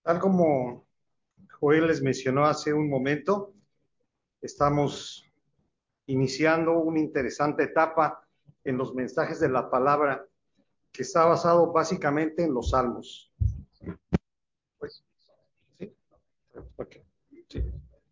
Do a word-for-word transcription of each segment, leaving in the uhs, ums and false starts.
Tal como Joel les mencionó hace un momento, estamos iniciando una interesante etapa en los mensajes de la palabra que está basado básicamente en los salmos. Pues, ¿sí? Okay. Sí.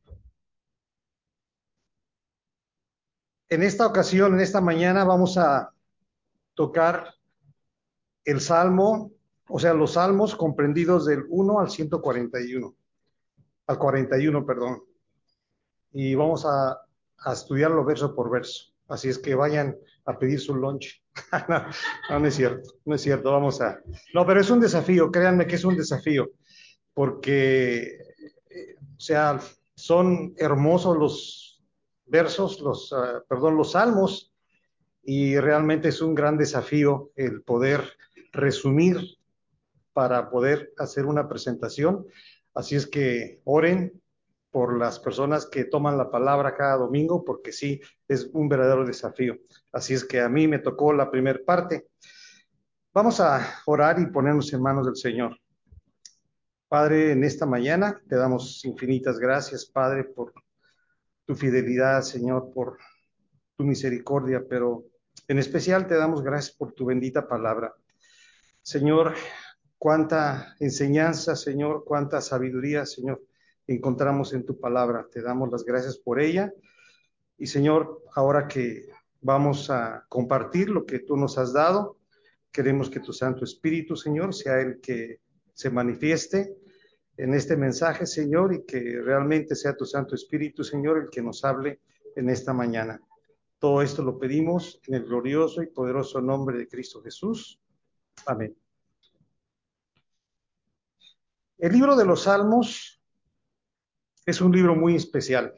En esta ocasión, en esta mañana, vamos a tocar el salmo, o sea, los salmos comprendidos del uno al ciento cuarenta y uno, al cuarenta y uno, perdón. Y vamos a, a estudiarlo verso por verso. Así es que vayan a pedir su lunch. no, no, no es cierto, no es cierto, vamos a... No, pero es un desafío, créanme que es un desafío, porque, eh, o sea, son hermosos los versos, los, uh, perdón, los salmos, y realmente es un gran desafío el poder resumir para poder hacer una presentación. Así es que oren por las personas que toman la palabra cada domingo, porque sí, es un verdadero desafío. Así es que a mí me tocó la primera parte. Vamos a orar y ponernos en manos del Señor. Padre, en esta mañana te damos infinitas gracias, Padre, por tu fidelidad, Señor, por tu misericordia, pero en especial te damos gracias por tu bendita palabra. Señor, cuánta enseñanza, Señor, cuánta sabiduría, Señor, encontramos en tu palabra. Te damos las gracias por ella. Y Señor, ahora que vamos a compartir lo que tú nos has dado, queremos que tu Santo Espíritu, Señor, sea el que se manifieste en este mensaje, Señor, y que realmente sea tu Santo Espíritu, Señor, el que nos hable en esta mañana. Todo esto lo pedimos en el glorioso y poderoso nombre de Cristo Jesús. Amén. El libro de los Salmos es un libro muy especial.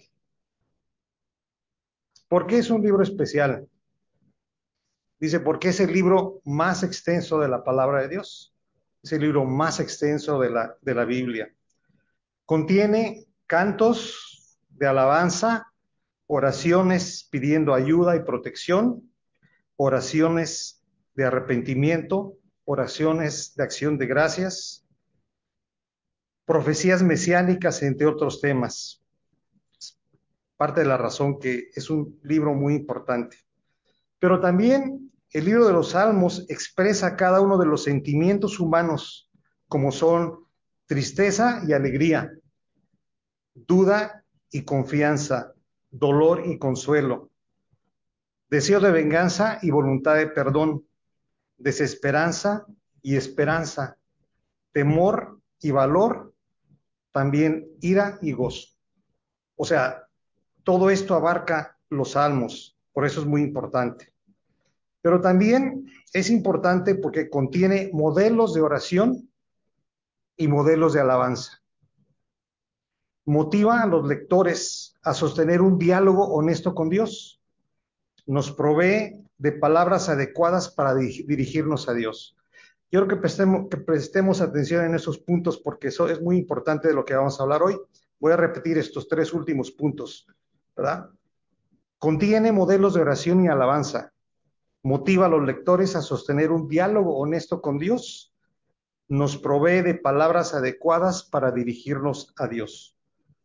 ¿Por qué es un libro especial? Dice, porque es el libro más extenso de la palabra de Dios. Es el libro más extenso de la, de la Biblia. Contiene cantos de alabanza, oraciones pidiendo ayuda y protección, oraciones de arrepentimiento, oraciones de acción de gracias, profecías mesiánicas, entre otros temas. Parte de la razón que es un libro muy importante. Pero también el libro de los Salmos expresa cada uno de los sentimientos humanos, como son tristeza y alegría, duda y confianza, dolor y consuelo, deseo de venganza y voluntad de perdón, desesperanza y esperanza, temor y valor, también ira y gozo. O sea, todo esto abarca los salmos, por eso es muy importante. Pero también es importante porque contiene modelos de oración y modelos de alabanza. Motiva a los lectores a sostener un diálogo honesto con Dios. Nos provee de palabras adecuadas para dirigirnos a Dios. Yo creo que prestemos, que prestemos atención en esos puntos porque eso es muy importante de lo que vamos a hablar hoy. Voy a repetir estos tres últimos puntos, ¿verdad? Contiene modelos de oración y alabanza. Motiva a los lectores a sostener un diálogo honesto con Dios. Nos provee de palabras adecuadas para dirigirnos a Dios.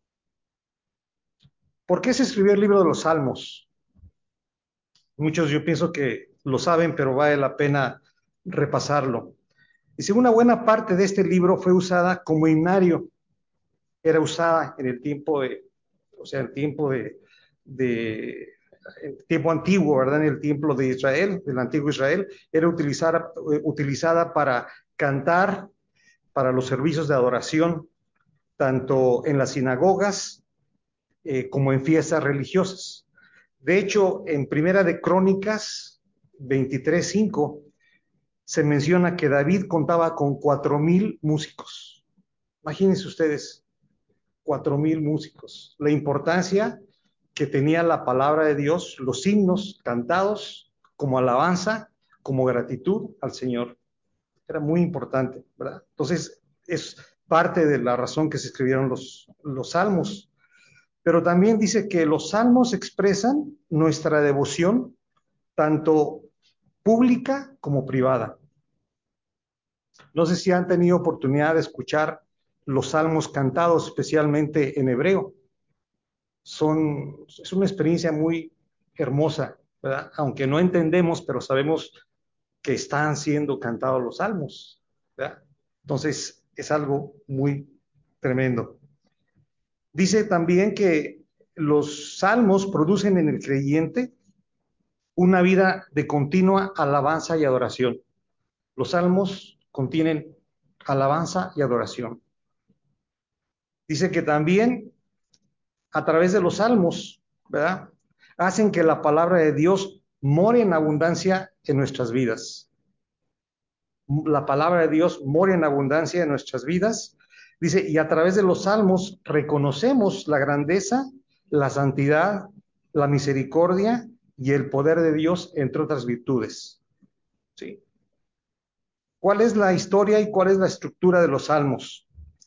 ¿Por qué se escribió el libro de los Salmos? Muchos yo pienso que lo saben, pero vale la pena repasarlo. Dice, una buena parte de este libro fue usada como himnario, era usada en el tiempo de, o sea, el tiempo de, de el tiempo antiguo, ¿verdad? En el templo de Israel, del antiguo Israel, era utilizada, utilizada para cantar, para los servicios de adoración, tanto en las sinagogas eh, como en fiestas religiosas. De hecho, en Primera de Crónicas veintitrés cinco se menciona que David contaba con cuatro mil músicos. Imagínense ustedes, cuatro mil músicos. La importancia que tenía la palabra de Dios, los himnos cantados como alabanza, como gratitud al Señor. Era muy importante, ¿verdad? Entonces, es parte de la razón que se escribieron los, los salmos. Pero también dice que los salmos expresan nuestra devoción, tanto pública como privada. No sé si han tenido oportunidad de escuchar los salmos cantados, especialmente en hebreo. Son, es una experiencia muy hermosa, ¿verdad? Aunque no entendemos, pero sabemos que están siendo cantados los salmos, ¿verdad? Entonces, es algo muy tremendo. Dice también que los salmos producen en el creyente una vida de continua alabanza y adoración. Los salmos contienen alabanza y adoración. Dice que también a través de los salmos, ¿verdad? Hacen que la palabra de Dios more en abundancia en nuestras vidas. La palabra de Dios more en abundancia en nuestras vidas. Dice, y a través de los salmos reconocemos la grandeza, la santidad, la misericordia y el poder de Dios, entre otras virtudes. ¿Sí? ¿Cuál es la historia y cuál es la estructura de los salmos?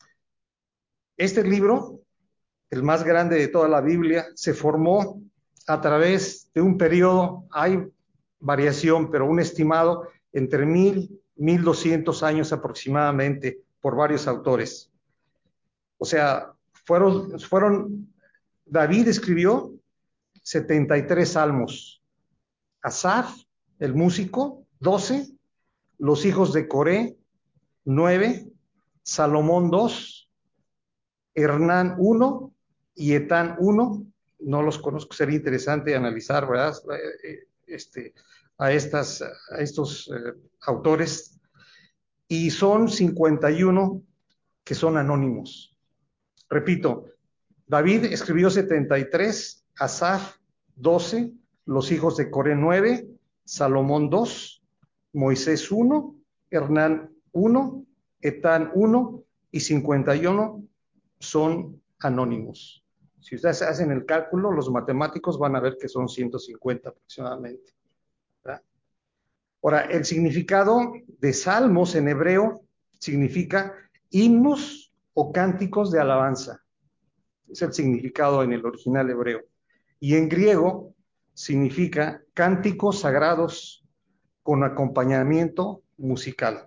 Este libro, el más grande de toda la Biblia, se formó a través de un periodo, hay variación, pero un estimado entre mil, mil doscientos años aproximadamente por varios autores. O sea, fueron, fueron, David escribió setenta y tres salmos, Asaf, el músico, doce, los hijos de Coré, nueve, Salomón dos, Hernán uno y Etán uno. No los conozco, sería interesante analizar, ¿verdad? Este, a, estas, a estos eh, autores. Y son cincuenta y uno que son anónimos. Repito, David escribió setenta y tres, Asaf doce, los hijos de Coré nueve, Salomón dos, Moisés uno, Hernán uno, Etán uno y cincuenta y uno son anónimos. Si ustedes hacen el cálculo, los matemáticos van a ver que son ciento cincuenta aproximadamente, ¿verdad? Ahora, el significado de salmos en hebreo significa himnos o cánticos de alabanza. Es el significado en el original hebreo. Y en griego significa cánticos sagrados con acompañamiento musical.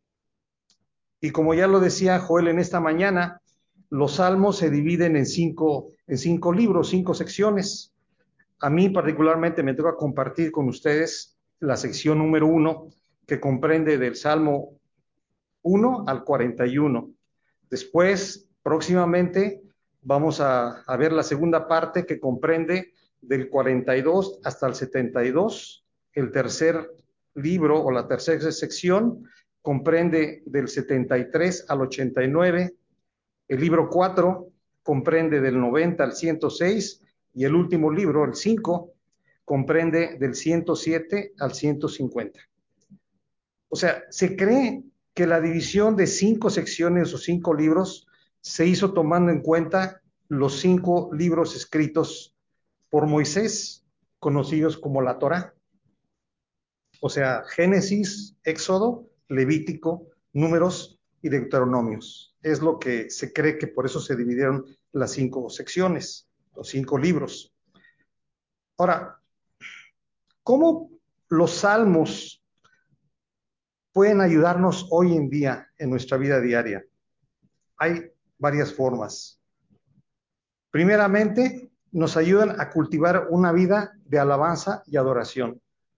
Y como ya lo decía Joel en esta mañana, los salmos se dividen en cinco, en cinco libros, cinco secciones. A mí particularmente me toca compartir con ustedes la sección número uno, que comprende del Salmo uno al cuarenta y uno. Después, próximamente, vamos a, a ver la segunda parte, que comprende del cuarenta y dos hasta el setenta y dos. El tercer libro o la tercera sección comprende del setenta y tres al ochenta y nueve. El libro cuatro comprende del noventa al ciento seis y el último libro, el cinco, comprende del ciento siete al ciento cincuenta. O sea, se cree que la división de cinco secciones o cinco libros se hizo tomando en cuenta los cinco libros escritos por Moisés, conocidos como la Torá. O sea, Génesis, Éxodo, Levítico, Números y Deuteronomios. Es lo que se cree que por eso se dividieron las cinco secciones, los cinco libros. Ahora, ¿cómo los salmos pueden ayudarnos hoy en día en nuestra vida diaria? Hay varias formas. Primeramente, nos ayudan a cultivar una vida de alabanza y adoración.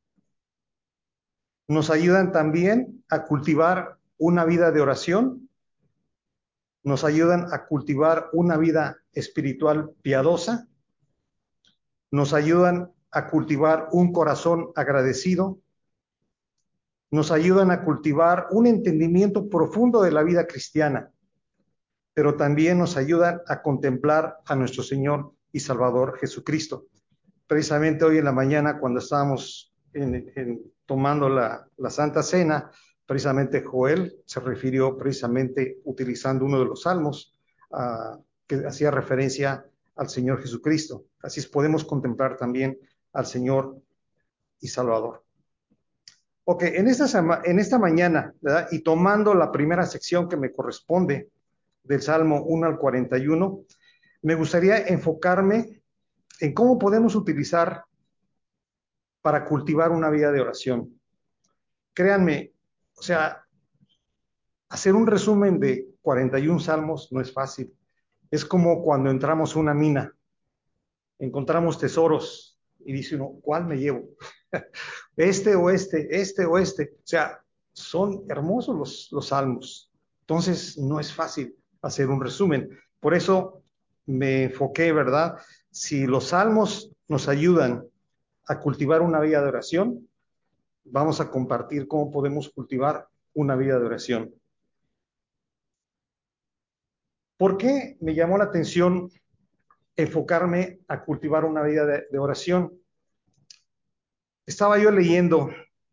Nos ayudan también a cultivar una vida de oración. Nos ayudan a cultivar una vida espiritual piadosa. Nos ayudan a cultivar un corazón agradecido. Nos ayudan a cultivar un entendimiento profundo de la vida cristiana, pero también nos ayudan a contemplar a nuestro Señor y Salvador Jesucristo. Precisamente hoy en la mañana, cuando estábamos en, en, tomando la, la Santa Cena, precisamente Joel se refirió precisamente utilizando uno de los salmos uh, que hacía referencia al Señor Jesucristo. Así es, podemos contemplar también al Señor y Salvador. Ok, en esta, en esta mañana, ¿verdad? Y tomando la primera sección que me corresponde del Salmo uno al cuarenta y uno, me gustaría enfocarme en cómo podemos utilizar para cultivar una vida de oración. Créanme, o sea, Hacer un resumen de cuarenta y uno salmos no es fácil. Es como cuando entramos a una mina, encontramos tesoros y dice uno, ¿cuál me llevo? Este o este, este o este. O sea, son hermosos los, los salmos. Entonces, no es fácil hacer un resumen. Por eso me enfoqué, ¿verdad? Si los salmos nos ayudan a cultivar una vida de oración, vamos a compartir cómo podemos cultivar una vida de oración. ¿Por qué me llamó la atención enfocarme a cultivar una vida de, de oración? Estaba yo leyendo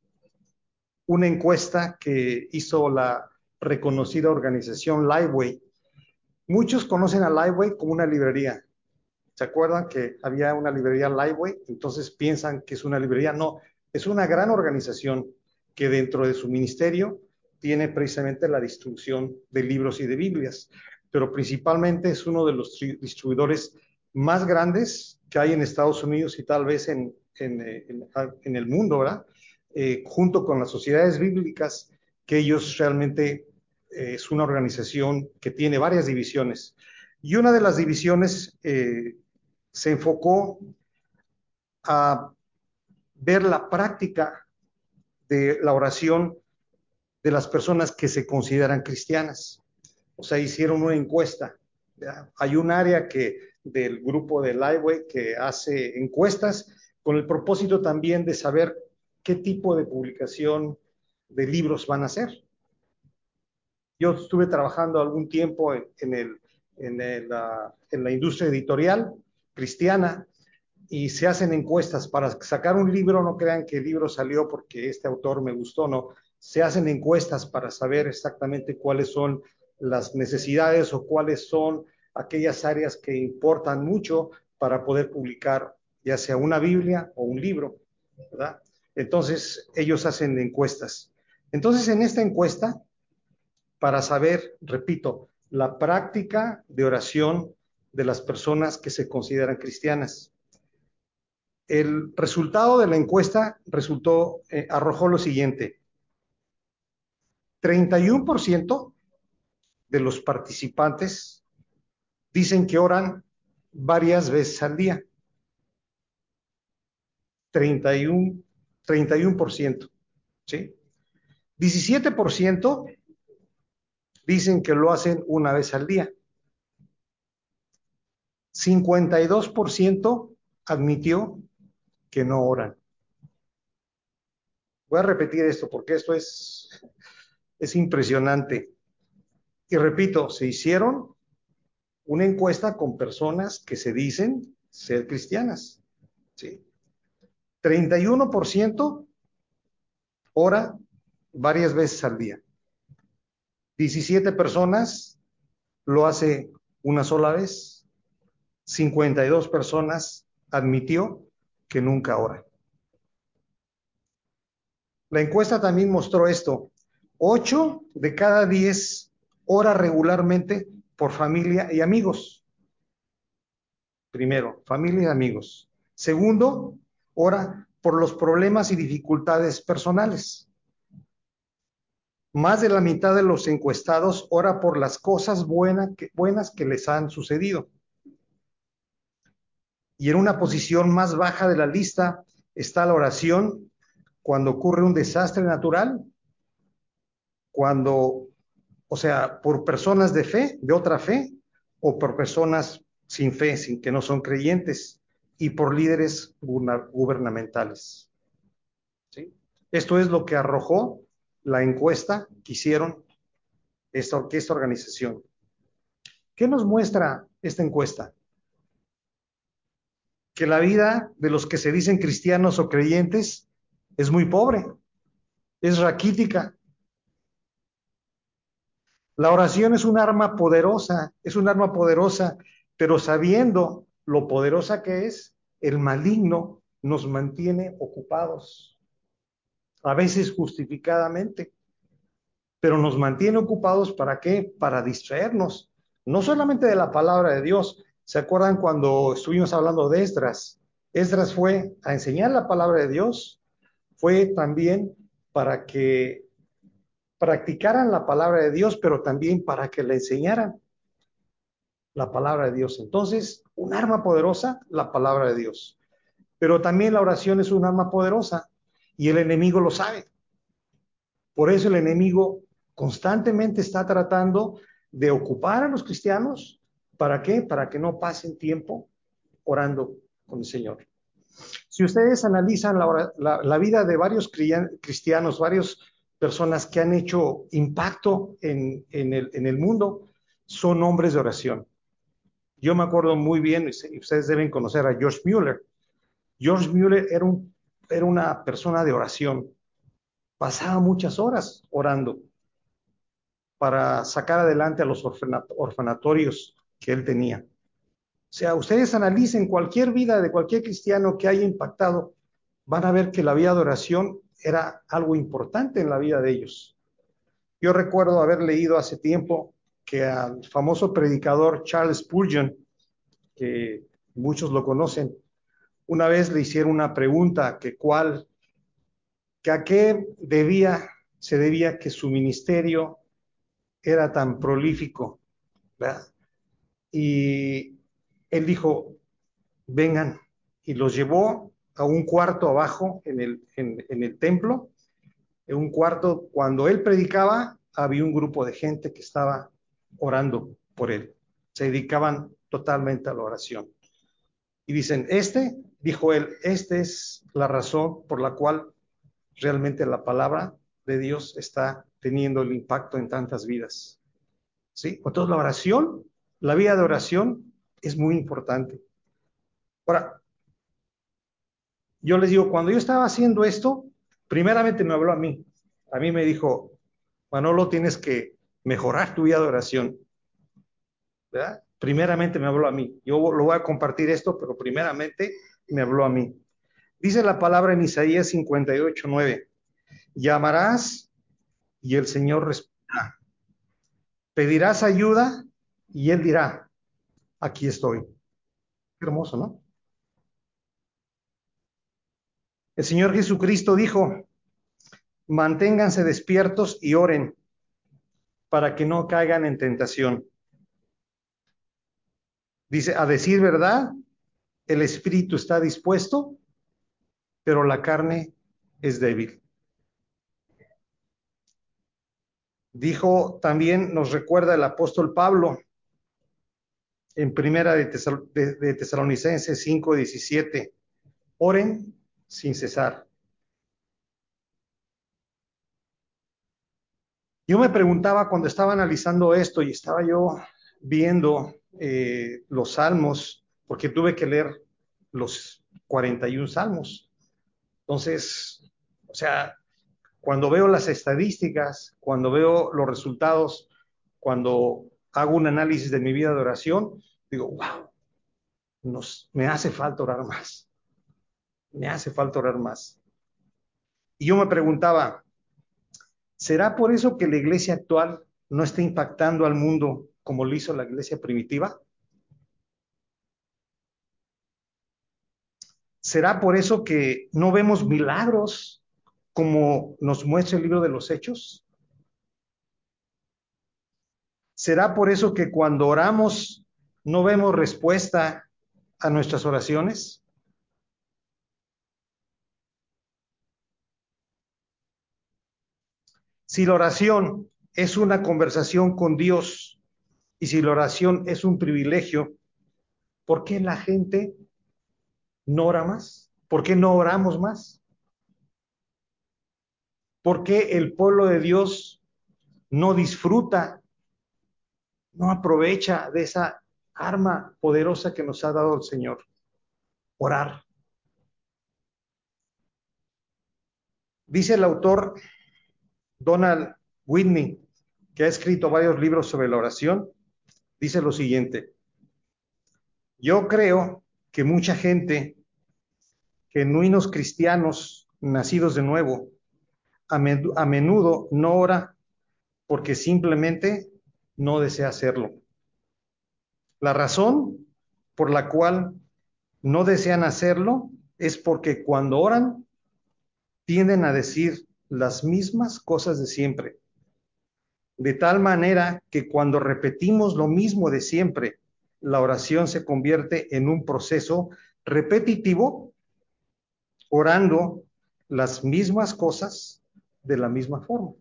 una encuesta que hizo la reconocida organización Liveway. Muchos conocen a Liveway como una librería. ¿Se acuerdan que había una librería Liveway? Entonces piensan que es una librería. No, es una gran organización que dentro de su ministerio tiene precisamente la distribución de libros y de Biblias, pero principalmente es uno de los distribuidores más grandes que hay en Estados Unidos y tal vez en, en, en, en el mundo, ¿verdad? Eh, junto con las sociedades bíblicas, que ellos realmente eh, es una organización que tiene varias divisiones. Y una de las divisiones eh, se enfocó a ver la práctica de la oración de las personas que se consideran cristianas. O sea, hicieron una encuesta. ¿Ya? Hay un área que del grupo de Liveway que hace encuestas con el propósito también de saber qué tipo de publicación de libros van a hacer. Yo estuve trabajando algún tiempo en, en, el, en, el, uh, en la industria editorial cristiana y se hacen encuestas para sacar un libro. No crean que el libro salió porque este autor me gustó, no. Se hacen encuestas para saber exactamente cuáles son las necesidades o cuáles son aquellas áreas que importan mucho para poder publicar ya sea una Biblia o un libro, ¿verdad? Entonces ellos hacen encuestas. Entonces en esta encuesta, para saber, repito, la práctica de oración de las personas que se consideran cristianas. El resultado de la encuesta resultó, eh, arrojó lo siguiente: treinta y uno por ciento de los participantes dicen que oran varias veces al día. treinta y uno, treinta y uno por ciento, ¿sí? diecisiete por ciento dicen que lo hacen una vez al día. cincuenta y dos por ciento admitió que no oran. Voy a repetir esto porque esto es, es impresionante. Y repito, se hicieron una encuesta con personas que se dicen ser cristianas. ¿Sí? treinta y uno por ciento ora varias veces al día. diecisiete personas lo hace una sola vez. cincuenta y dos personas admitió que nunca ora. La encuesta también mostró esto: ocho de cada diez ora regularmente por familia y amigos. Primero, familia y amigos. Segundo, ora por los problemas y dificultades personales. Más de la mitad de los encuestados ora por las cosas buena que, buenas que les han sucedido. Y en una posición más baja de la lista está la oración cuando ocurre un desastre natural, cuando, o sea, por personas de fe, de otra fe, o por personas sin fe, sin que no son creyentes, y por líderes gubernamentales. ¿Sí? Esto es lo que arrojó la encuesta que hicieron esta, esta organización. ¿Qué nos muestra esta encuesta? Que la vida de los que se dicen cristianos o creyentes es muy pobre, es raquítica. La oración es un arma poderosa, es un arma poderosa, pero sabiendo lo poderosa que es, el maligno nos mantiene ocupados, a veces justificadamente, pero nos mantiene ocupados. ¿Para qué? Para distraernos, no solamente de la palabra de Dios. ¿Se acuerdan cuando estuvimos hablando de Esdras? Esdras fue a enseñar la palabra de Dios, fue también para que practicaran la palabra de Dios, pero también para que le enseñaran la palabra de Dios. Entonces, un arma poderosa, la palabra de Dios. Pero también la oración es un arma poderosa y el enemigo lo sabe. Por eso el enemigo constantemente está tratando de ocupar a los cristianos. ¿Para qué? Para que no pasen tiempo orando con el Señor. Si ustedes analizan la, la, la vida de varios cristianos, varias personas que han hecho impacto en, en, el, en el mundo, son hombres de oración. Yo me acuerdo muy bien, y ustedes deben conocer a George Mueller. George Mueller era, un, era una persona de oración. Pasaba muchas horas orando para sacar adelante a los orfanatorios que él tenía. O sea, ustedes analicen cualquier vida de cualquier cristiano que haya impactado, van a ver que la vida de oración era algo importante en la vida de ellos. Yo recuerdo haber leído hace tiempo que al famoso predicador Charles Spurgeon, que muchos lo conocen, una vez le hicieron una pregunta que cuál, que a qué debía, se debía que su ministerio era tan prolífico, ¿verdad? Y él dijo, vengan, y los llevó a un cuarto abajo en el, en, en el templo, en un cuarto, cuando él predicaba, había un grupo de gente que estaba orando por él, se dedicaban totalmente a la oración. Y dicen, este, dijo él, esta es la razón por la cual realmente la palabra de Dios está teniendo el impacto en tantas vidas. ¿Sí? Entonces la oración, la vida de oración es muy importante. Ahora, yo les digo, cuando yo estaba haciendo esto, primeramente me habló a mí. A mí me dijo, Manolo, tienes que mejorar tu vida de oración, ¿verdad? Primeramente me habló a mí. Yo lo voy a compartir esto, pero primeramente me habló a mí. Dice la palabra en Isaías cincuenta y ocho, nueve. Llamarás y el Señor responderá. Pedirás ayuda y Él dirá, aquí estoy. Qué hermoso, ¿no? El Señor Jesucristo dijo, manténganse despiertos y oren para que no caigan en tentación. Dice, a decir verdad, el espíritu está dispuesto, pero la carne es débil. Dijo también, nos recuerda el apóstol Pablo en primera de, Tesal de, de Tesalonicenses cinco diecisiete, oren sin cesar. Yo me preguntaba cuando estaba analizando esto y estaba yo viendo eh, los salmos, porque tuve que leer los cuarenta y uno salmos. Entonces, o sea, cuando veo las estadísticas, cuando veo los resultados, cuando hago un análisis de mi vida de oración, digo, wow, nos, me hace falta orar más, me hace falta orar más. Y yo me preguntaba, ¿será por eso que la iglesia actual no está impactando al mundo como lo hizo la iglesia primitiva? ¿Será por eso que no vemos milagros como nos muestra el libro de los Hechos? ¿Será por eso que cuando oramos no vemos respuesta a nuestras oraciones? Si la oración es una conversación con Dios y si la oración es un privilegio, ¿por qué la gente no ora más? ¿Por qué no oramos más? ¿Por qué el pueblo de Dios no disfruta, no aprovecha de esa arma poderosa que nos ha dado el Señor? Orar. Dice el autor Donald Whitney, que ha escrito varios libros sobre la oración, dice lo siguiente: yo creo que mucha gente, genuinos cristianos nacidos de nuevo, a, men a menudo no ora porque simplemente no desea hacerlo. La razón por la cual no desean hacerlo es porque cuando oran tienden a decir las mismas cosas de siempre. de tal manera que cuando repetimos lo mismo de siempre, la oración se convierte en un proceso repetitivo, orando las mismas cosas de la misma forma.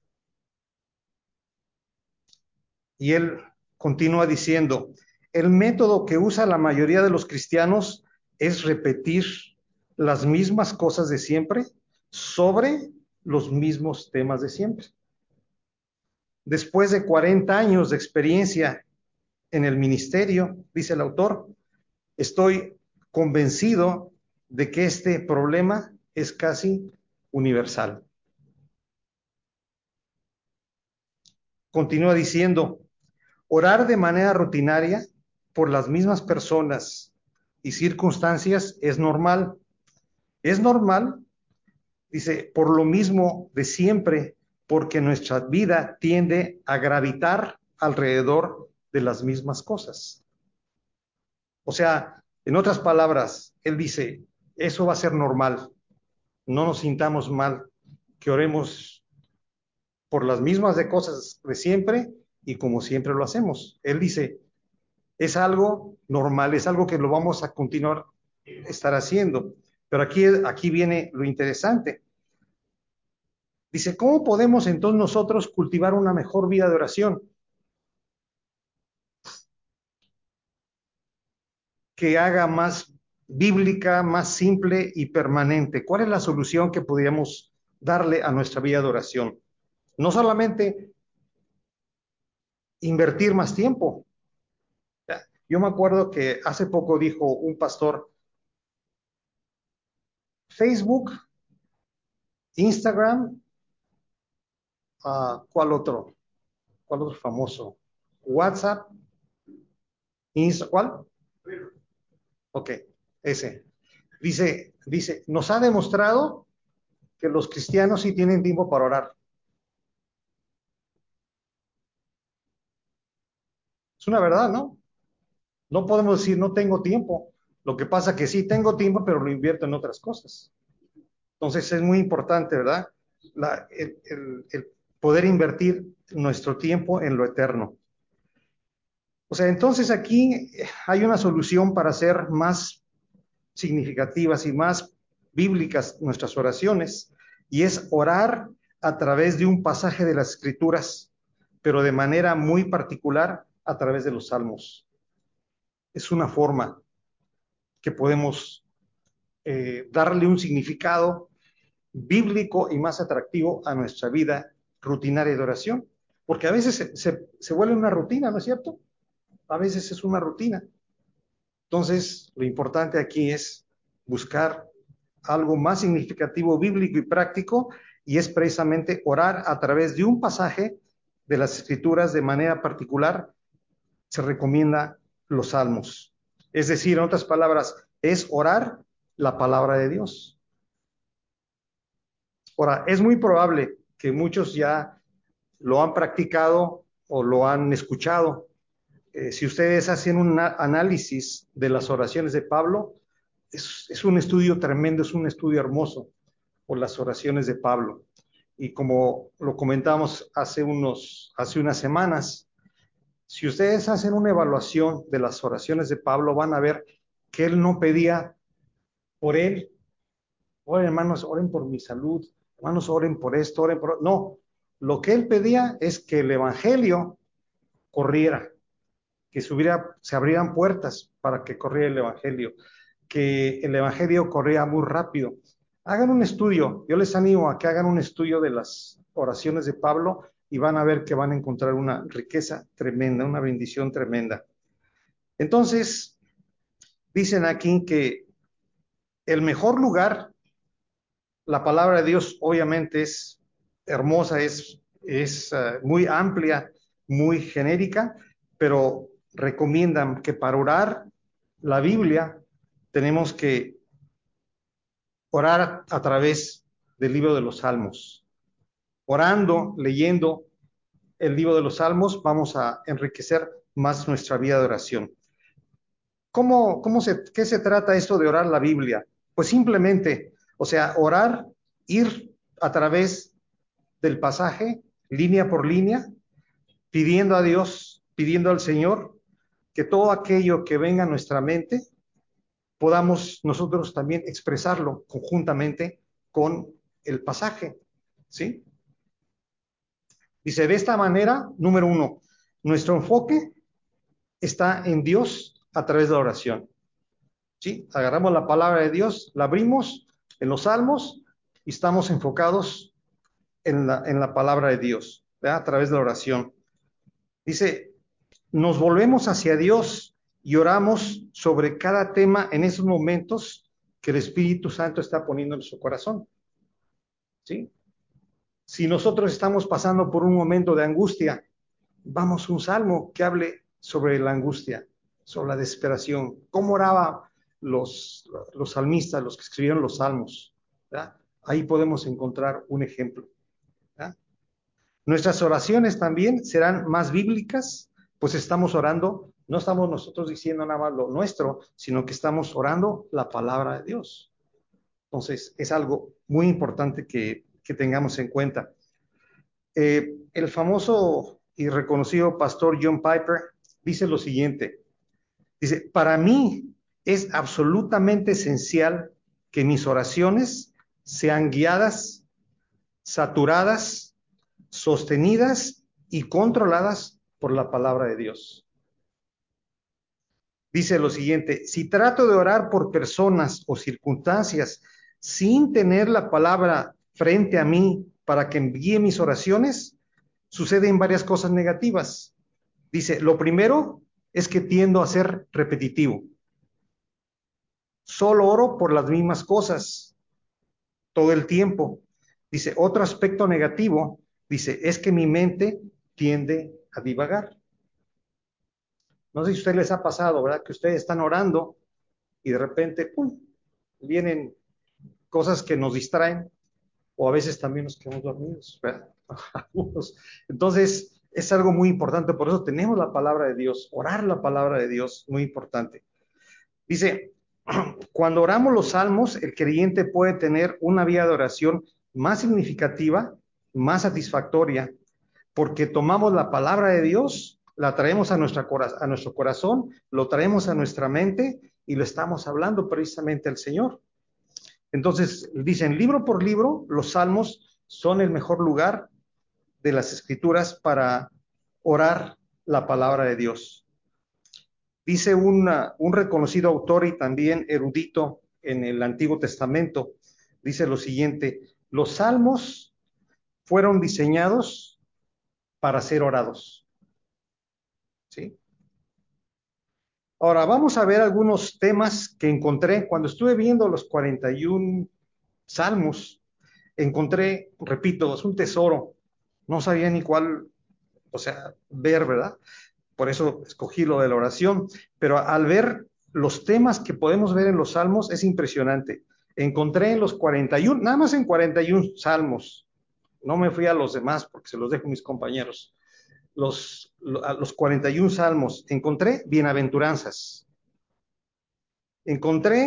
Y él continúa diciendo, el método que usa la mayoría de los cristianos es repetir las mismas cosas de siempre sobre los mismos temas de siempre. Después de cuarenta años de experiencia en el ministerio, dice el autor, estoy convencido de que este problema es casi universal. Continúa diciendo, orar de manera rutinaria por las mismas personas y circunstancias es normal. Es normal, dice, por lo mismo de siempre, porque nuestra vida tiende a gravitar alrededor de las mismas cosas. O sea, en otras palabras, él dice, eso va a ser normal. No nos sintamos mal, que oremos por las mismas de cosas de siempre y como siempre lo hacemos. Él dice, es algo normal, es algo que lo vamos a continuar estar haciendo. Pero aquí, aquí viene lo interesante. Dice, ¿cómo podemos entonces nosotros cultivar una mejor vida de oración? Que haga más bíblica, más simple y permanente. ¿Cuál es la solución que podríamos darle a nuestra vida de oración? No solamente invertir más tiempo. Yo me acuerdo que hace poco dijo un pastor, Facebook, Instagram, uh, ¿cuál otro? ¿Cuál otro famoso? WhatsApp, Insta, ¿cuál? Ok, ese. Dice, dice, nos ha demostrado que los cristianos sí tienen tiempo para orar. Es una verdad, ¿no? No podemos decir no tengo tiempo. Lo que pasa que sí tengo tiempo, pero lo invierto en otras cosas. Entonces es muy importante, ¿verdad? La, el, el, el poder invertir nuestro tiempo en lo eterno. O sea, entonces aquí hay una solución para hacer más significativas y más bíblicas nuestras oraciones, y es orar a través de un pasaje de las Escrituras, pero de manera muy particular a través de los salmos. Es una forma que podemos eh, darle un significado bíblico y más atractivo a nuestra vida rutinaria de oración, porque a veces se, se, se vuelve una rutina, ¿no es cierto? A veces es una rutina. Entonces, lo importante aquí es buscar algo más significativo, bíblico y práctico, y es precisamente orar a través de un pasaje de las Escrituras de manera particular. Se recomienda los salmos. Es decir, en otras palabras, es orar la palabra de Dios. Ahora, es muy probable que muchos ya lo han practicado o lo han escuchado. Eh, si ustedes hacen un análisis de las oraciones de Pablo, es, es un estudio tremendo, es un estudio hermoso por las oraciones de Pablo. Y como lo comentamos hace, unos, hace unas semanas, si ustedes hacen una evaluación de las oraciones de Pablo, van a ver que él no pedía por él, oren hermanos, oren por mi salud, hermanos, oren por esto, oren por... No, lo que él pedía es que el evangelio corriera, que se, hubiera, se abrieran puertas para que corriera el evangelio, que el evangelio corría muy rápido. Hagan un estudio, yo les animo a que hagan un estudio de las oraciones de Pablo y van a ver que van a encontrar una riqueza tremenda, una bendición tremenda. Entonces, dicen aquí que el mejor lugar, la palabra de Dios obviamente es hermosa, es, es uh, muy amplia, muy genérica, pero recomiendan que para orar la Biblia tenemos que orar a través del libro de los Salmos. Orando, leyendo el libro de los Salmos, vamos a enriquecer más nuestra vida de oración. ¿Cómo, cómo se, qué se trata esto de orar la Biblia? Pues simplemente, o sea, orar, ir a través del pasaje, línea por línea, pidiendo a Dios, pidiendo al Señor que todo aquello que venga a nuestra mente podamos nosotros también expresarlo conjuntamente con el pasaje, ¿sí? Dice, de esta manera, número uno, nuestro enfoque está en Dios a través de la oración, ¿sí? Agarramos la palabra de Dios, la abrimos en los salmos y estamos enfocados en la, en la palabra de Dios, ¿verdad? A través de la oración. Dice, nos volvemos hacia Dios y oramos sobre cada tema en esos momentos que el Espíritu Santo está poniendo en su corazón, ¿sí? Si nosotros estamos pasando por un momento de angustia, vamos a un salmo que hable sobre la angustia, sobre la desesperación. ¿Cómo oraban los, los salmistas, los que escribieron los salmos? ¿Verdad? Ahí podemos encontrar un ejemplo. ¿Verdad? Nuestras oraciones también serán más bíblicas, pues estamos orando, no estamos nosotros diciendo nada más lo nuestro, sino que estamos orando la palabra de Dios. Entonces, es algo muy importante que, que tengamos en cuenta. Eh, el famoso y reconocido pastor John Piper dice lo siguiente, dice, para mí es absolutamente esencial que mis oraciones sean guiadas, saturadas, sostenidas y controladas por la palabra de Dios. Dice lo siguiente, si trato de orar por personas o circunstancias sin tener la palabra frente a mí para que envíe mis oraciones, suceden varias cosas negativas. Dice, lo primero es que tiendo a ser repetitivo. Solo oro por las mismas cosas todo el tiempo. Dice, otro aspecto negativo, dice, es que mi mente tiende a divagar. No sé si a ustedes les ha pasado, ¿verdad? Que ustedes están orando y de repente, ¡pum!, vienen cosas que nos distraen o a veces también nos quedamos dormidos, ¿verdad? Entonces, es algo muy importante, por eso tenemos la palabra de Dios, orar la palabra de Dios, muy importante. Dice, cuando oramos los salmos, el creyente puede tener una vida de oración más significativa, más satisfactoria, porque tomamos la palabra de Dios, la traemos a, nuestra, a nuestro corazón, lo traemos a nuestra mente y lo estamos hablando precisamente al Señor. Entonces, dicen, libro por libro, los salmos son el mejor lugar de las escrituras para orar la palabra de Dios. Dice una, un reconocido autor y también erudito en el Antiguo Testamento, dice lo siguiente, los salmos fueron diseñados para ser orados, ¿sí? Ahora, vamos a ver algunos temas que encontré cuando estuve viendo los cuarenta y uno salmos. Encontré, repito, es un tesoro. No sabía ni cuál, o sea, ver, ¿verdad? Por eso escogí lo de la oración. Pero al ver los temas que podemos ver en los salmos, es impresionante. Encontré en los cuarenta y uno, nada más en cuarenta y uno salmos. No me fui a los demás porque se los dejo a mis compañeros. Los, los cuarenta y uno salmos, encontré bienaventuranzas. Encontré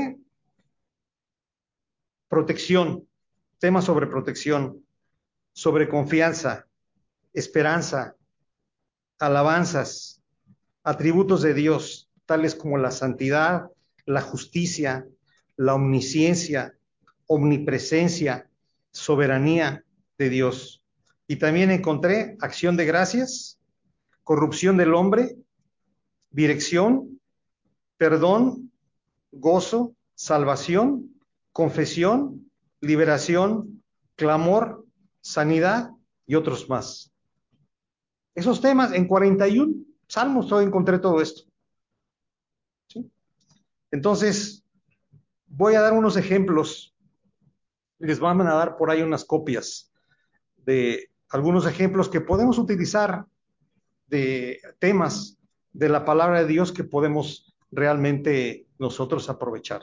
protección, temas sobre protección, sobre confianza, esperanza, alabanzas, atributos de Dios, tales como la santidad, la justicia, la omnisciencia, omnipresencia, soberanía de Dios. Y también encontré acción de gracias, corrupción del hombre, dirección, perdón, gozo, salvación, confesión, liberación, clamor, sanidad y otros más. Esos temas en cuarenta y uno salmos todo encontré todo esto, ¿sí? Entonces, voy a dar unos ejemplos, les van a dar por ahí unas copias de algunos ejemplos que podemos utilizar de temas de la palabra de Dios que podemos realmente nosotros aprovechar.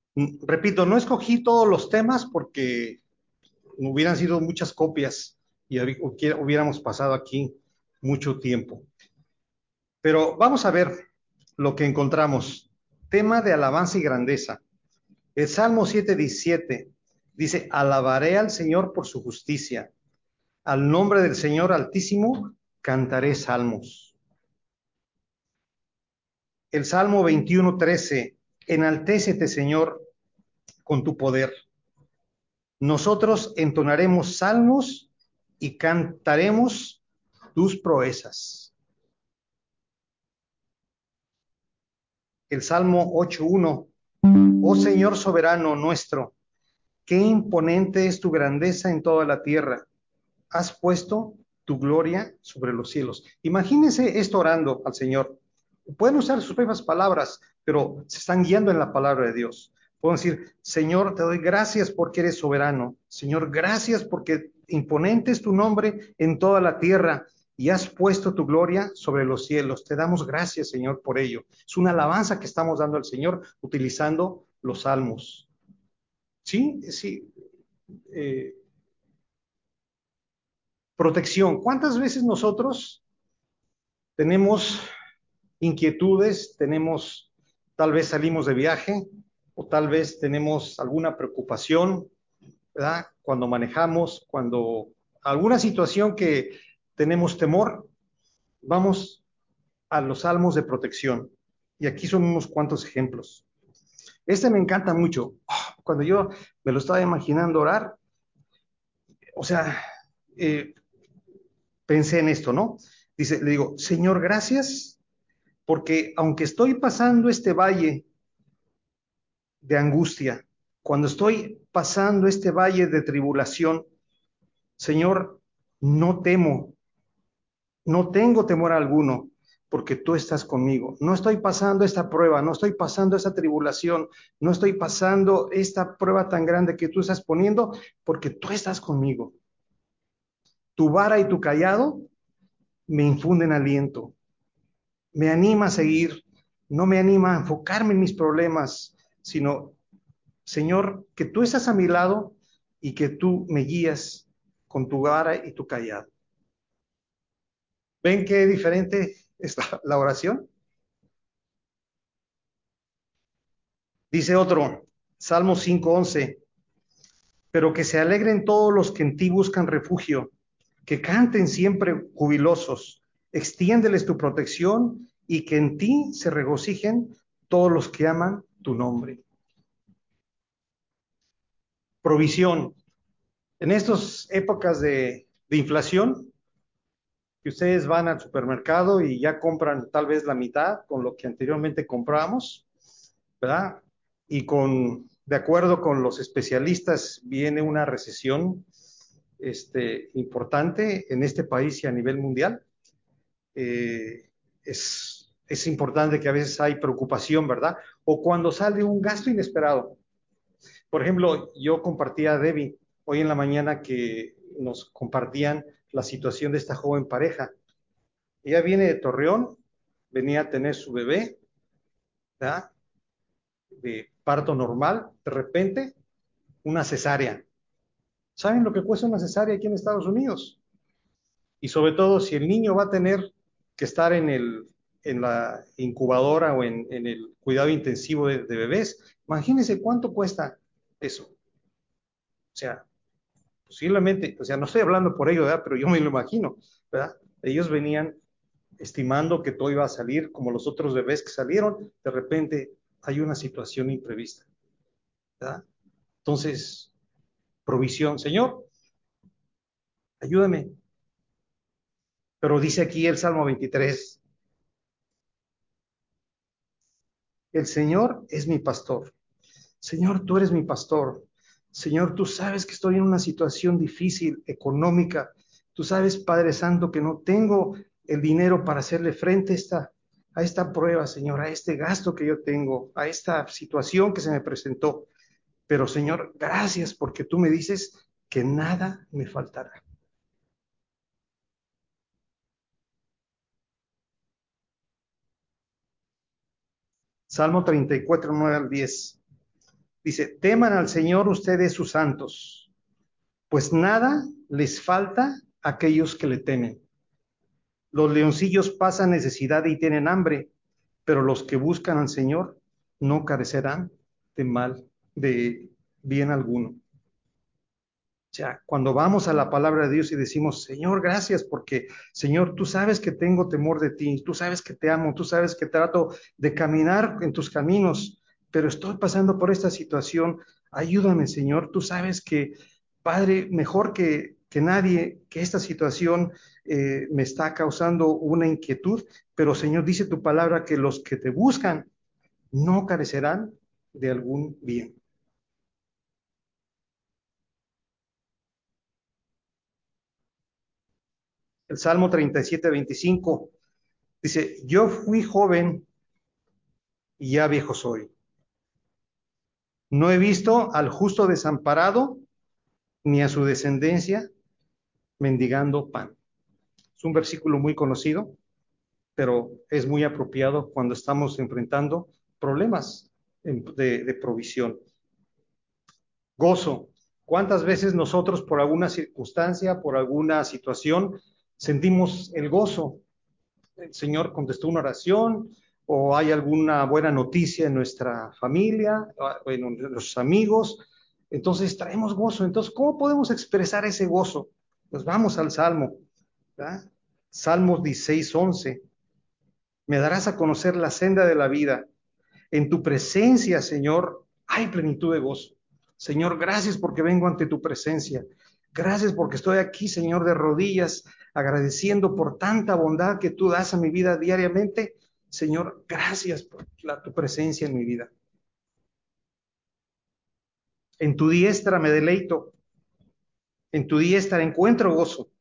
Repito, no escogí todos los temas porque hubieran sido muchas copias y hubiéramos pasado aquí mucho tiempo. Pero vamos a ver lo que encontramos. Tema de alabanza y grandeza. El Salmo siete diecisiete dice, alabaré al Señor por su justicia. Al nombre del Señor Altísimo cantaré salmos. El Salmo veintiuno trece, enaltécete, Señor, con tu poder. Nosotros entonaremos salmos y cantaremos tus proezas. El Salmo ocho uno, oh Señor soberano nuestro, qué imponente es tu grandeza en toda la tierra. Has puesto tu gloria sobre los cielos. Imagínense esto orando al Señor. Pueden usar sus propias palabras, pero se están guiando en la palabra de Dios. Pueden decir, Señor, te doy gracias porque eres soberano. Señor, gracias porque imponente es tu nombre en toda la tierra y has puesto tu gloria sobre los cielos. Te damos gracias, Señor, por ello. Es una alabanza que estamos dando al Señor utilizando los salmos. Sí, sí. Eh, protección. ¿Cuántas veces nosotros tenemos inquietudes, tenemos, tal vez salimos de viaje o tal vez tenemos alguna preocupación, ¿verdad? Cuando manejamos, cuando alguna situación que tenemos temor, vamos a los salmos de protección. Y aquí son unos cuantos ejemplos. Este me encanta mucho. Cuando yo me lo estaba imaginando orar, o sea, eh, pensé en esto, ¿no? Dice, le digo, Señor, gracias, porque aunque estoy pasando este valle de angustia, cuando estoy pasando este valle de tribulación, Señor, no temo, no tengo temor alguno, porque tú estás conmigo. No estoy pasando esta prueba, no estoy pasando esta tribulación, no estoy pasando esta prueba tan grande que tú estás poniendo, porque tú estás conmigo. Tu vara y tu callado me infunden aliento, me anima a seguir, no me anima a enfocarme en mis problemas, sino Señor, que tú estás a mi lado y que tú me guías con tu vara y tu callado. ¿Ven qué diferente es la, la oración? Dice otro, Salmo cinco once, pero que se alegren todos los que en ti buscan refugio, que canten siempre jubilosos, extiéndeles tu protección y que en ti se regocijen todos los que aman tu nombre. Provisión. En estas épocas de, de inflación, que ustedes van al supermercado y ya compran tal vez la mitad con lo que anteriormente comprábamos, ¿verdad? Y con, de acuerdo con los especialistas, viene una recesión este, importante en este país y a nivel mundial. Eh, es, es importante que a veces hay preocupación, ¿verdad? O cuando sale un gasto inesperado. Por ejemplo, yo compartía a Debbie hoy en la mañana que nos compartían la situación de esta joven pareja. Ella viene de Torreón, venía a tener su bebé, ¿verdad? De parto normal, de repente, una cesárea. ¿Saben lo que cuesta una cesárea aquí en Estados Unidos? Y sobre todo, si el niño va a tener que estar en, el, en la incubadora o en, en el cuidado intensivo de, de bebés, imagínense cuánto cuesta eso. O sea, posiblemente, o sea, no estoy hablando por ello, ¿verdad? Pero yo me lo imagino, ¿verdad? Ellos venían estimando que todo iba a salir como los otros bebés que salieron, de repente hay una situación imprevista, ¿verdad? Entonces, provisión, Señor, ayúdame. Pero dice aquí el Salmo veintitrés, el Señor es mi pastor. Señor, tú eres mi pastor. Señor, tú sabes que estoy en una situación difícil, económica. Tú sabes, Padre Santo, que no tengo el dinero para hacerle frente a esta, a esta prueba, Señor, a este gasto que yo tengo, a esta situación que se me presentó. Pero, Señor, gracias porque tú me dices que nada me faltará. Salmo treinta y cuatro, nueve al diez. Dice, teman al Señor ustedes sus santos, pues nada les falta a aquellos que le temen. Los leoncillos pasan necesidad y tienen hambre, pero los que buscan al Señor no carecerán de mal, de bien alguno. O sea, cuando vamos a la palabra de Dios y decimos, Señor, gracias porque, Señor, tú sabes que tengo temor de ti, tú sabes que te amo, tú sabes que trato de caminar en tus caminos, pero estoy pasando por esta situación, ayúdame, Señor, tú sabes que, Padre, mejor que, que nadie, que esta situación eh, me está causando una inquietud, pero, Señor, dice tu palabra que los que te buscan no carecerán de algún bien. El Salmo treinta y siete, veinticinco. Dice, yo fui joven y ya viejo soy. No he visto al justo desamparado ni a su descendencia mendigando pan. Es un versículo muy conocido, pero es muy apropiado cuando estamos enfrentando problemas de, de provisión. Gozo. ¿Cuántas veces nosotros por alguna circunstancia, por alguna situación, sentimos el gozo? El Señor contestó una oración o hay alguna buena noticia en nuestra familia, o en nuestros amigos, entonces traemos gozo. Entonces, ¿cómo podemos expresar ese gozo? Pues vamos al Salmo, ¿verdad? Salmos dieciséis, once. Me darás a conocer la senda de la vida. En tu presencia, Señor, hay plenitud de gozo. Señor, gracias porque vengo ante tu presencia. Gracias porque estoy aquí, Señor, de rodillas, agradeciendo por tanta bondad que tú das a mi vida diariamente. Señor, gracias por la, tu presencia en mi vida. En tu diestra me deleito. En tu diestra encuentro gozo.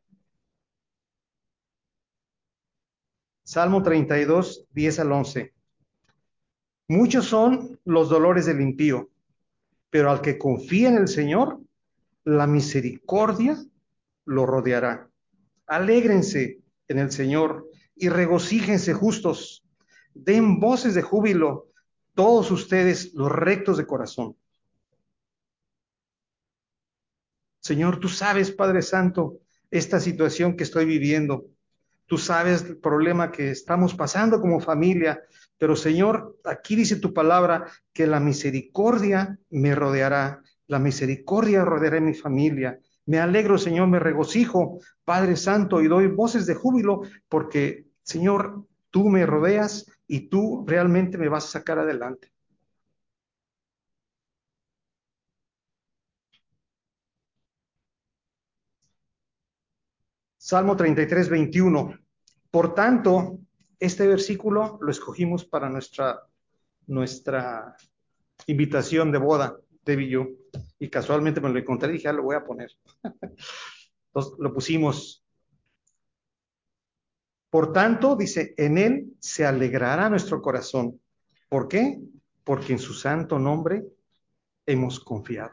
Salmo treinta y dos, diez al once. Muchos son los dolores del impío, pero al que confía en el Señor, la misericordia lo rodeará. Alégrense en el Señor y regocíjense justos. Den voces de júbilo todos ustedes los rectos de corazón. Señor, tú sabes, Padre Santo, esta situación que estoy viviendo. Tú sabes el problema que estamos pasando como familia, pero Señor, aquí dice tu palabra que la misericordia me rodeará, la misericordia rodeará mi familia. Me alegro, Señor, me regocijo, Padre Santo, y doy voces de júbilo porque, Señor, tú me rodeas y tú realmente me vas a sacar adelante. Salmo treinta y tres, veintiuno. Por tanto, este versículo lo escogimos para nuestra, nuestra invitación de boda, Debbie y yo. Y casualmente me lo encontré y dije, ah, lo voy a poner. Entonces lo pusimos. Por tanto, dice, en él se alegrará nuestro corazón. ¿Por qué? Porque en su santo nombre hemos confiado.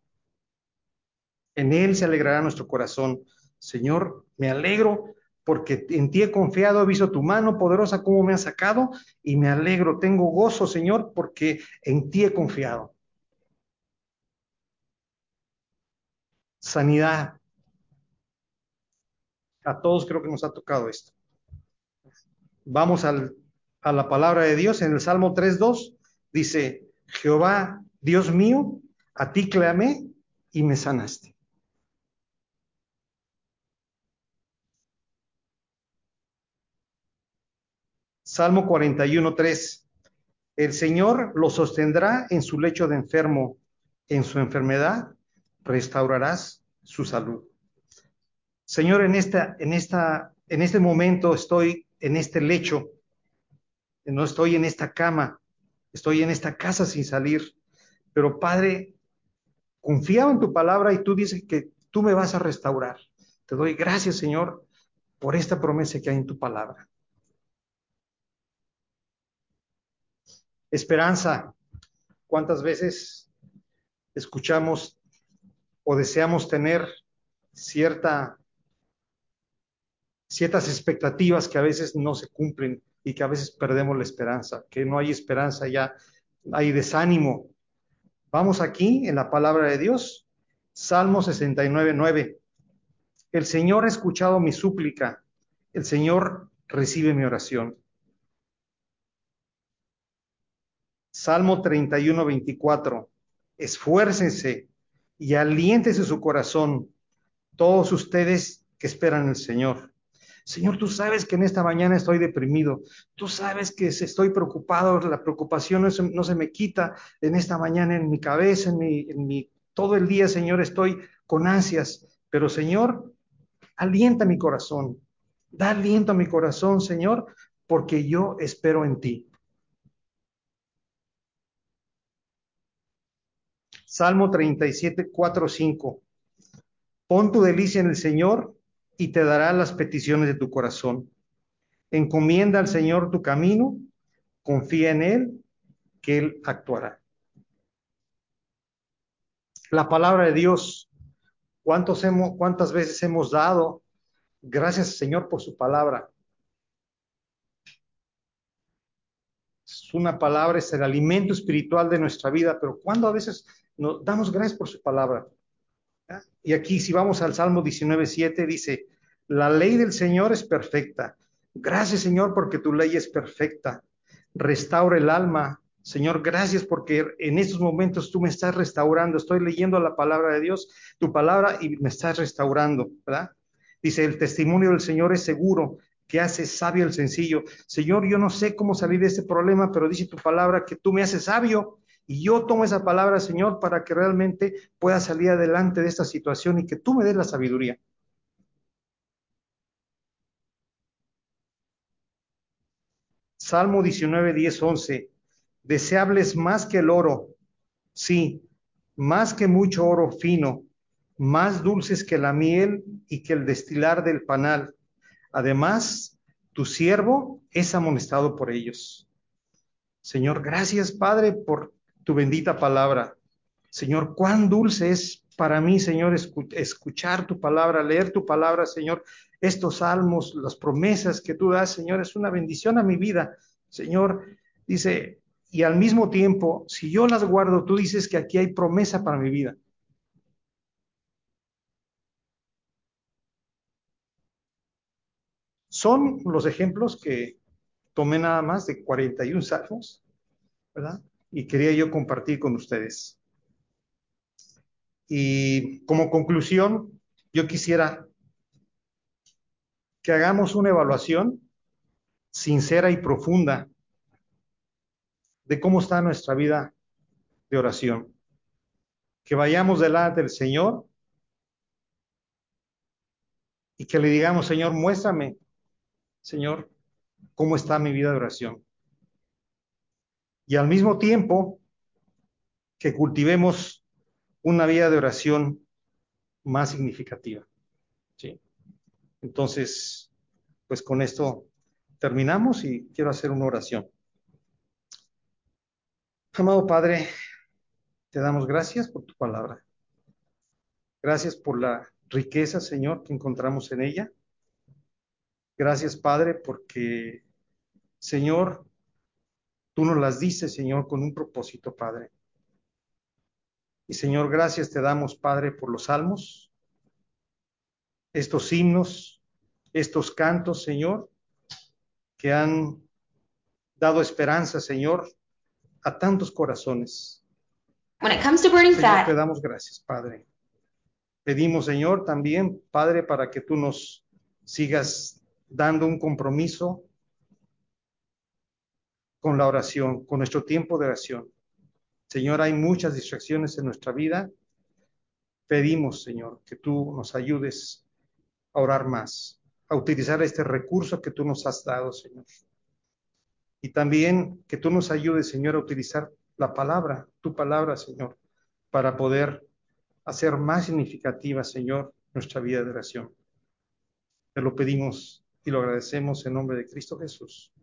En él se alegrará nuestro corazón. Señor, me alegro porque en ti he confiado, he visto tu mano poderosa cómo me ha sacado y me alegro, tengo gozo, Señor, porque en ti he confiado. Sanidad. A todos creo que nos ha tocado esto. Vamos al, a la palabra de Dios en el Salmo tres dos. Dice, Jehová, Dios mío, a ti clamé y me sanaste. Salmo cuarenta y uno tres. El Señor lo sostendrá en su lecho de enfermo, en su enfermedad restaurarás su salud. Señor, en esta, en esta, en este momento estoy en este lecho, no estoy en esta cama, estoy en esta casa sin salir, pero Padre, confiaba en tu palabra y tú dices que tú me vas a restaurar. Te doy gracias, Señor, por esta promesa que hay en tu palabra. Esperanza. ¿Cuántas veces escuchamos o deseamos tener cierta, ciertas expectativas que a veces no se cumplen y que a veces perdemos la esperanza, que no hay esperanza ya, hay desánimo? Vamos aquí en la palabra de Dios. Salmo sesenta y nueve, nueve. El Señor ha escuchado mi súplica. El Señor recibe mi oración. Salmo treinta y uno, veinticuatro. Esfuércense y aliéntese su corazón, todos ustedes que esperan en el Señor. Señor, tú sabes que en esta mañana estoy deprimido. Tú sabes que estoy preocupado. La preocupación no se, no se me quita en esta mañana en mi cabeza, en mi, en mi, todo el día, Señor, estoy con ansias. Pero, Señor, alienta mi corazón. Da aliento a mi corazón, Señor, porque yo espero en ti. Salmo treinta y siete, cuatro, cinco. Pon tu delicia en el Señor y te dará las peticiones de tu corazón. Encomienda al Señor tu camino, confía en Él, que Él actuará. La palabra de Dios, ¿cuántos hemos, cuántas veces hemos dado? Gracias, Señor, por su palabra. Es una palabra, es el alimento espiritual de nuestra vida, pero ¿cuándo a veces nos damos gracias por su palabra? ¿Ah? Y aquí, si vamos al Salmo diecinueve, siete, dice, la ley del Señor es perfecta. Gracias, Señor, porque tu ley es perfecta. Restaura el alma. Señor, gracias porque en estos momentos tú me estás restaurando. Estoy leyendo la palabra de Dios, tu palabra, y me estás restaurando, ¿verdad? Dice, el testimonio del Señor es seguro, que hace sabio el sencillo. Señor, yo no sé cómo salir de este problema, pero dice tu palabra que tú me haces sabio. Y yo tomo esa palabra, Señor, para que realmente pueda salir adelante de esta situación y que tú me des la sabiduría. Salmo diecinueve, diez, once. Deseables más que el oro, sí, más que mucho oro fino, más dulces que la miel y que el destilar del panal. Además, tu siervo es amonestado por ellos. Señor, gracias, Padre, por tu bendita palabra. Señor, cuán dulce es para mí, Señor, escuchar tu palabra, leer tu palabra, Señor. Estos salmos, las promesas que tú das, Señor, es una bendición a mi vida. Señor, dice, y al mismo tiempo, si yo las guardo, tú dices que aquí hay promesa para mi vida. Son los ejemplos que tomé nada más de cuarenta y uno salmos, ¿verdad? Y quería yo compartir con ustedes. Y como conclusión, yo quisiera que hagamos una evaluación sincera y profunda de cómo está nuestra vida de oración. Que vayamos delante del Señor y que le digamos, Señor, muéstrame, Señor, cómo está mi vida de oración. Y al mismo tiempo que cultivemos una vida de oración más significativa. ¿Sí? Entonces, pues con esto terminamos y quiero hacer una oración. Amado Padre, te damos gracias por tu palabra. Gracias por la riqueza, Señor, que encontramos en ella. Gracias, Padre, porque, Señor, tú nos las dices, Señor, con un propósito, Padre. Y, Señor, gracias te damos, Padre, por los salmos, estos himnos, estos cantos, Señor, que han dado esperanza, Señor, a tantos corazones. When it comes to burning Señor, fat, te damos gracias, Padre. Pedimos, Señor, también, Padre, para que tú nos sigas dando un compromiso con la oración, con nuestro tiempo de oración. Señor, hay muchas distracciones en nuestra vida. Pedimos, Señor, que tú nos ayudes a orar más, a utilizar este recurso que tú nos has dado, Señor. Y también que tú nos ayudes, Señor, a utilizar la palabra, tu palabra, Señor, para poder hacer más significativa, Señor, nuestra vida de oración. Te lo pedimos y lo agradecemos en nombre de Cristo Jesús.